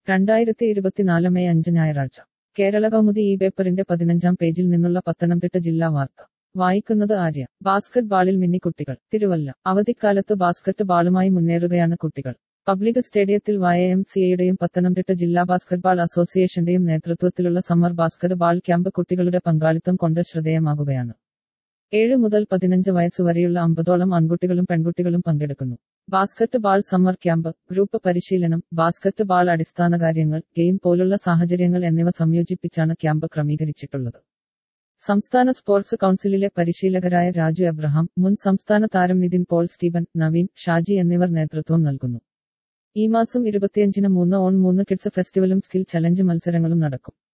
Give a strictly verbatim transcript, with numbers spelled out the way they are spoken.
രണ്ടായിരത്തി ഇരുപത്തിനാല് മെയ് അഞ്ച് ഞായറാഴ്ച കേരള കൗമുദി ഈ പേപ്പറിന്റെ പതിനഞ്ചാം പേജിൽ നിന്നുള്ള പത്തനംതിട്ട ജില്ലാ വാർത്ത വായിക്കുന്നത് ആര്യ. ബാസ്കറ്റ് ബാളിൽ മിന്നിക്കുട്ടികൾ. തിരുവല്ല. അവധിക്കാലത്ത് ബാസ്കറ്റ് ബാളുമായി മുന്നേറുകയാണ് കുട്ടികൾ. പബ്ലിക് സ്റ്റേഡിയത്തിൽ വൈ എം സി എയുടെയും പത്തനംതിട്ട ജില്ലാ ബാസ്കറ്റ്ബാൾ അസോസിയേഷന്റെയും നേതൃത്വത്തിലുള്ള സമ്മർ ബാസ്കറ്റ് ബാൾ ക്യാമ്പ് കുട്ടികളുടെ പങ്കാളിത്തം കൊണ്ട് ശ്രദ്ധേയമാകുകയാണ്. ഏഴ് മുതൽ പതിനഞ്ച് വയസ്സുവരെയുള്ള അമ്പതോളം ആൺകുട്ടികളും പെൺകുട്ടികളും പങ്കെടുക്കുന്നു. Basketball summer camp, group പരിശീലനം, ബാസ്കറ്റ് ബാൾ അടിസ്ഥാനകാര്യങ്ങൾ, ഗെയിം പോലുള്ള സാഹചര്യങ്ങൾ എന്നിവ സംയോജിപ്പിച്ചാണ് ക്യാമ്പ് ക്രമീകരിച്ചിട്ടുള്ളത്. സംസ്ഥാന സ്പോർട്സ് കൗൺസിലിലെ പരിശീലകരായ രാജു എബ്രഹാം, മുൻ സംസ്ഥാന താരം നിതിൻ പോൾ സ്റ്റീവൻ, നവീൻ, ഷാജി എന്നിവർ നേതൃത്വം നൽകുന്നു. ഈ മാസം ഇരുപത്തിയഞ്ചിന് മൂന്ന് ഓൺ മൂന്ന് കിഡ്സ് ഫെസ്റ്റിവലും സ്കിൽ ചലഞ്ച് മത്സരങ്ങളും നടക്കും.